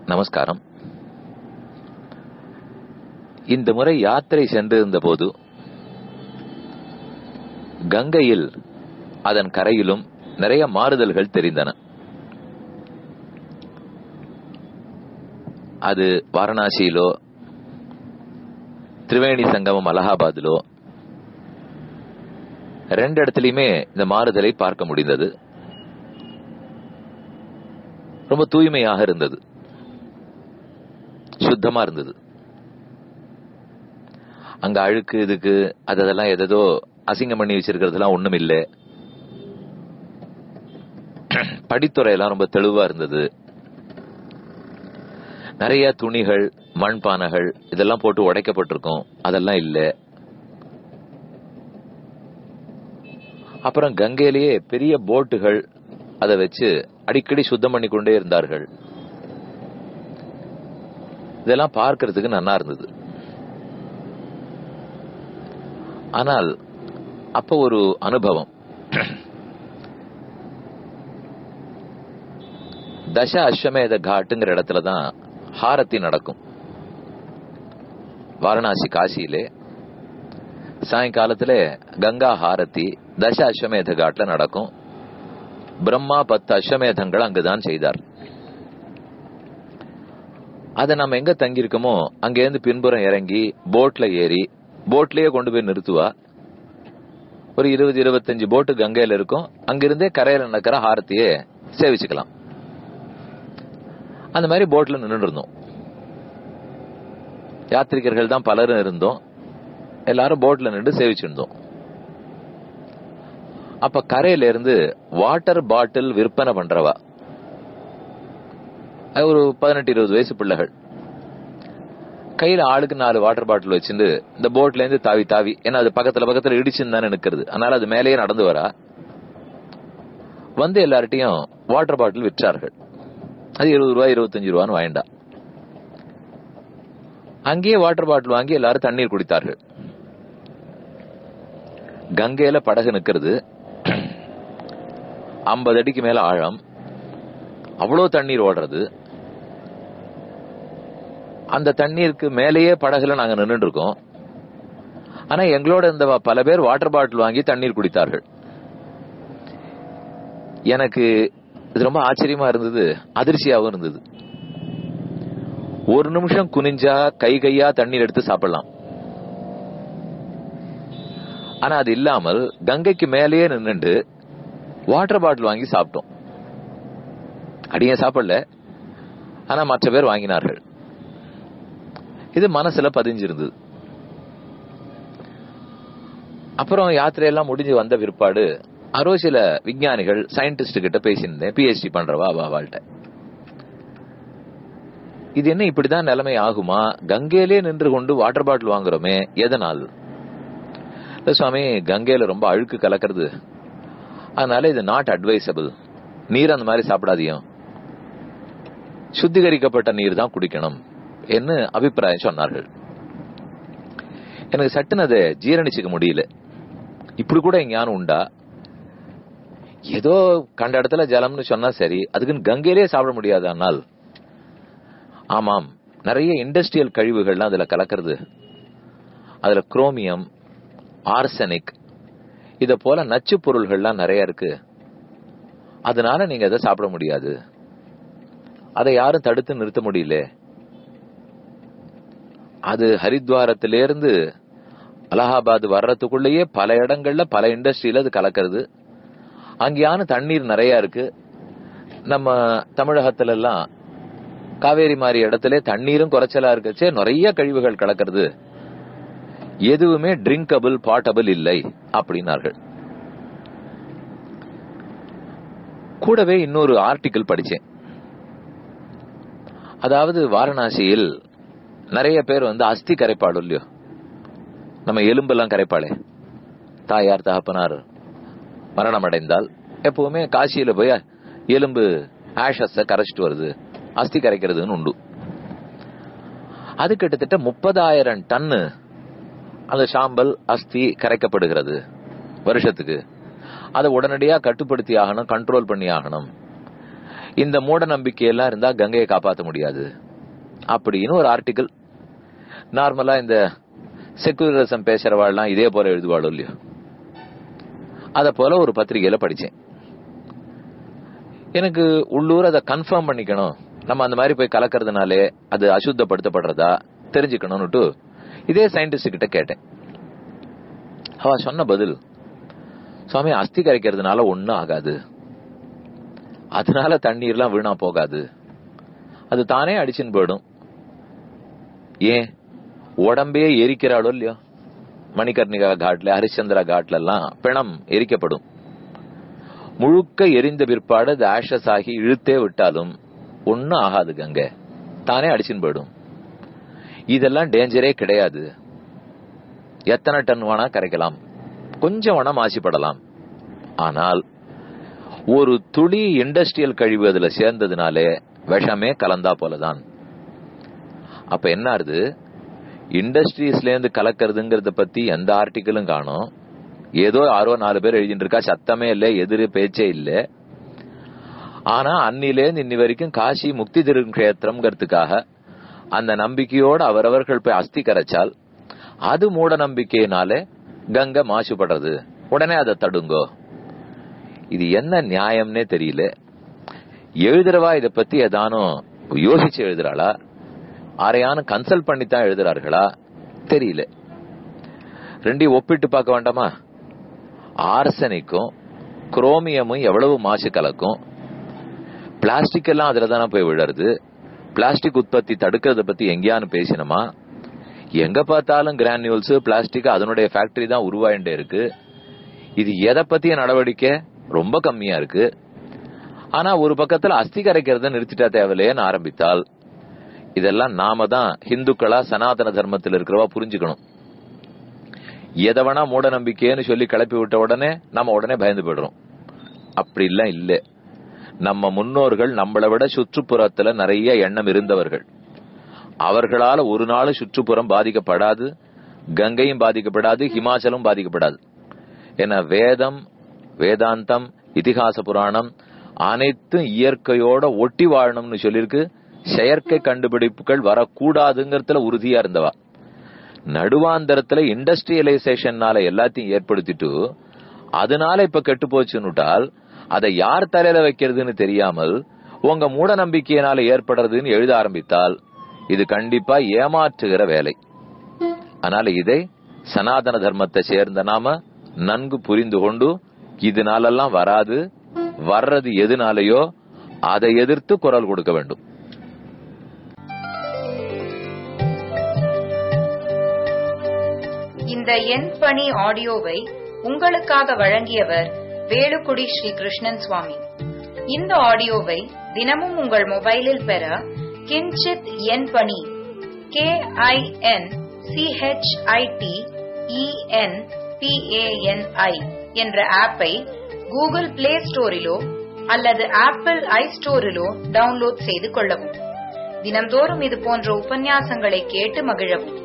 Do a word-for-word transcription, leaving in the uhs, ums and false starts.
நமஸ்காரம். இந்த முறை யாத்திரை சென்றிருந்த போது கங்கையில் அதன் கரையிலும் நிறைய மாறுதல்கள் தெரிந்தன. அது வாரணாசியிலோ திரிவேணி சங்கமம் அலகாபாத்திலோ ரெண்டு இடத்துலயுமே இந்த மாறுதலை பார்க்க முடிந்தது. ரொம்ப தூய்மையாக இருந்தது, சுத்தமா இருந்தது. அங்க அழுக்கு இதுக்கு அதெல்லாம் எதோ அசிங்கம் பண்ணி வச்சிருக்கிறதுலாம் ஒண்ணும் இல்லை. படித்துறையெல்லாம் ரொம்ப தெளிவா இருந்தது. நிறைய துணிகள், மண்பானைகள் இதெல்லாம் போட்டு உடைக்கப்பட்டிருக்கும், அதெல்லாம் இல்ல. அப்புறம் கங்கையிலேயே பெரிய போட்டுகள், அதை வச்சு அடிக்கடி சுத்தம் பண்ணி கொண்டே இருந்தார்கள். இதெல்லாம் பார்க்கறதுக்கு நல்லா இருந்தது. ஆனால் அப்ப ஒரு அனுபவம், தச அஸ்வமேத காட்டுங்கிற இடத்துலதான் ஹாரத்தி நடக்கும். வாரணாசி காசியிலே சாயங்காலத்துல கங்கா ஹாரத்தி தச அஸ்வமேத காட்டுல நடக்கும். பிரம்மா பத்து அஸ்வமேதங்கள் அங்குதான் செய்தார். அதை நம்ம எங்க தங்கியிருக்கோமோ அங்கேருந்து பின்புறம் இறங்கி போட்ல ஏறி போட்லயே கொண்டு போய் நிறுத்துவா. ஒரு இருபது இருபத்தஞ்சு போட்டு கங்கையில இருக்கும். அங்கிருந்தே கரையில நடக்கிற ஹாரத்தியே சேவிச்சுக்கலாம். அந்த மாதிரி போட்ல நின்று இருந்தோம். யாத்திரிகர்கள் தான் பலரும் இருந்தோம். எல்லாரும் போட்ல நின்று சேவிச்சிருந்தோம். அப்ப கரையில இருந்து வாட்டர் பாட்டில் விற்பனை பண்றவா, ஒரு பதினெட்டு இருபது வயசு பிள்ளைகள் கையில ஆளுக்கு நாலு வாட்டர் பாட்டில் வச்சுட்டு இந்த போட்ல இருந்து தாவி தாவி, ஏன்னா அது பக்கத்துல பக்கத்துல இடிச்சுன்னு தானே நிக்கிறது, அதனால அது மேலேயே நடந்து வரா, வந்து எல்லார்ட்டையும் வாட்டர் பாட்டில் விற்றார்கள். அது இருபது ரூபாய் இருபத்தஞ்சு ரூபான்னு வாங்கிண்டா. அங்கேயே வாட்டர் பாட்டில் வாங்கி எல்லாரும் தண்ணீர் குடித்தார்கள். கங்கையில படகு நிக்கிறது, ஐம்பது அடிக்கு மேல ஆழம், அவ்வளவு தண்ணீர் ஓடுறது. அந்த தண்ணீருக்கு மேலேயே படகுல நாங்க நின்று இருக்கோம். ஆனா எங்களோட இருந்த பல பேர் வாட்டர் பாட்டில் வாங்கி தண்ணீர் குடித்தார்கள். எனக்கு இது ரொம்ப ஆச்சரியமா இருந்தது, அதிர்ச்சியாகவும் இருந்தது. ஒரு நிமிஷம் குனிஞ்சா கை கையா தண்ணீர் எடுத்து சாப்பிடலாம். ஆனா அது இல்லாமல் கங்கைக்கு மேலேயே நின்று வாட்டர் பாட்டில் வாங்கி சாப்பிட்டோம். அடியே சாப்பிடல, ஆனா மற்ற பேர் வாங்கினார்கள். இது மனசுல பதிஞ்சிருந்தது. அப்புறம் யாத்திரையெல்லாம் முடிஞ்சு வந்த பிற்பாடு அரோ சில விஞ்ஞானிகள் சயின்டிஸ்ட் கிட்ட பேசியிருந்தேன், பிஹெச்டி பண்றவா அவள்கிட்ட. இது என்ன இப்படிதான் நிலைமை ஆகுமா? கங்கையிலே நின்று கொண்டு வாட்டர் பாட்டில் வாங்குறோமே, எதனால்? சுவாமி, கங்கையில ரொம்ப அழுக்கு கலக்கிறது, அதனால இது நாட் அட்வைசபிள். நீர் அந்த மாதிரி சாப்பிடாதியும், சுத்திகரிக்கப்பட்ட நீர் தான் குடிக்கணும் என்று அபிப்பிராயம் சொன்னார்கள். எனக்கு சட்டுன்னு அதை ஜீரணிச்சுக்க முடியல. இப்படி கூட எங்கேயானு உண்டா? ஏதோ கண்ட இடத்துல ஜலம்னு சொன்னா சரி, அதுக்குன்னு கங்கையிலே சாப்பிட முடியாதானால்? ஆமாம், நிறைய இண்டஸ்ட்ரியல் கழிவுகள்லாம் அதுல கலக்கிறது. அதுல குரோமியம், ஆர்சனிக், இத போல நச்சு பொருள்கள்லாம் நிறைய இருக்கு. அதனால நீங்க அதை சாப்பிட முடியாது. அதை யாரும் தடுத்து நிறுத்த முடியல. அது ஹரித்வாரத்திலிருந்து அலகாபாத் வர்றதுக்குள்ளேயே பல இடங்கள்ல பல இண்டஸ்ட்ரியில அது கலக்கிறது. அங்கேயான தண்ணீர் நிறைய இருக்கு. நம்ம தமிழகத்துல எல்லாம் காவேரி மாதிரி இடத்துல தண்ணீரும் குறைச்சலா இருக்குச்சே, நிறைய கழிவுகள் கலக்கிறது. எதுவுமே ட்ரிங்கபிள் பாட்டபிள் இல்லை அப்படின்னார்கள். கூடவே இன்னொரு ஆர்டிகிள் படிச்சேன். அதாவது வாரணாசியில் நிறைய பேர் வந்து அஸ்தி கரைப்பாடு இல்லையோ, நம்ம எலும்பெல்லாம் கரைப்பாளே, தாயார் தகப்பனார் மரணம் அடைந்தால் எப்பவுமே காசியில போய் எலும்பு ஆஷஸ கரைச்சிட்டு வருது, அஸ்தி கரைக்கிறதுன்னு உண்டு. அது கிட்டத்தட்ட முப்பதாயிரம் டன்னு அந்த சாம்பல் அஸ்தி கரைக்கப்படுகிறது வருஷத்துக்கு. அதை உடனடியா கட்டுப்படுத்தி ஆகணும், கண்ட்ரோல் பண்ணி ஆகணும். இந்த மூட நம்பிக்கையெல்லாம் இருந்தா கங்கையை காப்பாற்ற முடியாது அப்படின்னு ஒரு ஆர்டிகிள். நார்மலா இந்த செக்குலரிசம் பேசுறவாள்லாம் இதே போல எழுதுவாளோ இல்லையோ, அத போல ஒரு பத்திரிகையில படிச்சேன். எனக்கு உள்ளூர் அதை கன்ஃபார்ம் பண்ணிக்கணும், நம்ம அந்த மாதிரி போய் கலக்கிறதுனாலே அது அசுத்தப்படுத்தப்படுறதா தெரிஞ்சுக்கணும்னுட்டு இதே சயின்டிஸ்ட் கிட்ட கேட்டேன். அவ சொன்ன பதில், சுவாமி அஸ்தி கரைக்கிறதுனால ஒன்னும் ஆகாது, அதனால தண்ணீர்லாம் வீணா போகாது, அது தானே அடிச்சுன்னு போயிடும். ஏன் உடம்பே எரிக்கிறாளோ இல்லையோ, மணிகர்ணிகா காட்ல ஹரிச்சந்திரா காட்ல எல்லாம் பிணம் எரிக்கப்படும். முழுக்க எரிந்த பிற்பாடு அது ஆஷஸ் ஆகி இழுத்தே விட்டாலும் ஒன்னும் ஆகாது, கங்கை தானே அடிச்சுன்னு போயிடும். இதெல்லாம் டேஞ்சரே கிடையாது. எத்தனை டன் வேணா கரைக்கலாம், கொஞ்சம் வேணா மாசிப்படலாம். ஆனால் ஒரு துளி இண்டஸ்ட்ரியல் கழிவு அதுல சேர்ந்ததுனாலே விஷமே கலந்தா போலதான். அப்ப என்ன ஆறுது, இண்டஸ்ட்ரீஸ்ல இருந்து கலக்கிறதுங்கிறத பத்தி எந்த ஆர்டிகிளும் காணும். ஏதோ ஆரோ நாலு பேர் எழுதிட்டு இருக்கா, சத்தமே இல்ல, எதிர பேச்சே இல்ல. ஆனா அன்னிலேருந்து இன்னி வரைக்கும் காசி முக்தி திருக்ஷேத்திரம்ங்கிறதுக்காக அந்த நம்பிக்கையோட அவரவர்கள் போய் அஸ்தி கரைச்சால் அது மூட நம்பிக்கையினாலே கங்கை மாசுபடுறது, உடனே அதை தடுங்கோ. இது என்ன நியாயம்னே தெரியல. எழுதுறவா இத பத்தி ஏதானும் யோசிச்சு எழுதுறாளா, ஆரையான கன்சல்ட் பண்ணித்தான் எழுதுறார்களா தெரியல. ரெண்டையும் ஒப்பிட்டு பார்க்க வேண்டாமா? ஆர்சனிக்கும் குரோமியமும் எவ்வளவு மாசு கலக்கும். பிளாஸ்டிக் எல்லாம் அதுலதானே போய் விழறது. பிளாஸ்டிக் உற்பத்தி தடுக்கிறத பத்தி எங்கேயானு பேசினமா? எங்க பார்த்தாலும் கிரானியூல்ஸ் பிளாஸ்டிக் அதனுடைய ஃபேக்டரி தான் உருவாயிண்டே இருக்கு. இது எதை பத்திய நடவடிக்கை ரொம்ப கம்மியா இருக்கு. ஆனா ஒரு பக்கத்துல அஸ்தி கரைக்கிறத நிறுத்திட்டா தேவையில்லையேன்னு ஆரம்பித்தால், இதெல்லாம் நாம தான் ஹிந்துக்களா சனாதன தர்மத்தில் இருக்கிறவா புரிஞ்சுக்கணும். எதவனா மூட நம்பிக்கைன்னு சொல்லி கிளப்பி விட்ட உடனே நம்ம உடனே பயந்து போயிடுறோம். அப்படி எல்லாம் இல்ல. நம்ம முன்னோர்கள் நம்மளை விட சுற்றுப்புறத்துல நிறைய எண்ணம் இருந்தவர்கள். அவர்களால ஒரு நாள் சுற்றுப்புறம் பாதிக்கப்படாது, கங்கையும் பாதிக்கப்படாது, ஹிமாச்சலும் பாதிக்கப்படாது. ஏன்னா வேதம், வேதாந்தம், இதிகாச புராணம் அனைத்தும் இயற்கையோட ஒட்டி வாழணும்னு சொல்லிருக்கு. செயற்கை கண்டுபிடிப்புகள் வரக்கூடாதுங்கிறதுல உறுதியா இருந்தவா. நடுவாந்தரத்துல இண்டஸ்ட்ரியலைசேஷன்னால எல்லாத்தையும் ஏற்படுத்திட்டு அதனால இப்ப கெட்டு போச்சுன்னுட்டால் அதை யார் தலையில வைக்கிறதுன்னு தெரியாமல் உங்க மூட நம்பிக்கையினால ஏற்படுறதுன்னு எழுத ஆரம்பித்தால் இது கண்டிப்பா ஏமாற்றுகிற வேலை. அதனால இதை சனாதன தர்மத்தை சேர்ந்த நாம நன்கு புரிந்து கொண்டு இதனாலெல்லாம் வராது, வர்றது எதுனாலையோ அதை எதிர்த்து குரல் கொடுக்க வேண்டும். இந்த என் பணி ஆடியோவை உங்களுக்காக வழங்கியவர் வேலுக்குடி ஸ்ரீ கிருஷ்ணன் சுவாமி. இந்த ஆடியோவை தினமும் உங்கள் மொபைலில் பெற கிஞ்சித் என் பணி K I N C H I T E N P A N I என்ற ஆப்பை கூகுள் பிளே ஸ்டோரிலோ அல்லது ஆப்பிள் ஐ ஸ்டோரிலோ டவுன்லோட் செய்து கொள்ளவும். தினம்தோறும் இது போன்ற உபன்யாசங்களை கேட்டு மகிழவும்.